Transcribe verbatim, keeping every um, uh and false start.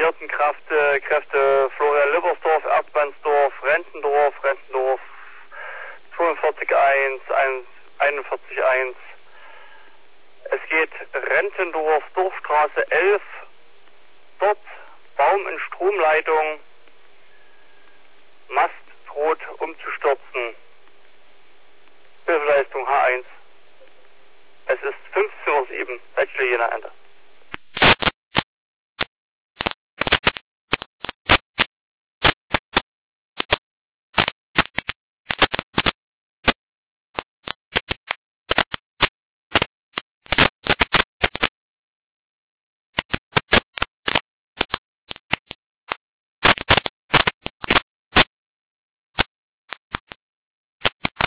mobilisierten Kräfte, Kräfte Florian Lippersdorf, Erdmannsdorf, Rentendorf, Rentendorf zweiundvierzig eins, einundvierzig eins. Es geht Rentendorf, Dorfstraße elf, dort Baum in Stromleitung, Mast droht umzustürzen. Hilfeleistung H eins. Es ist fünfzehn Uhr sieben, Leitstelle Jena Ende.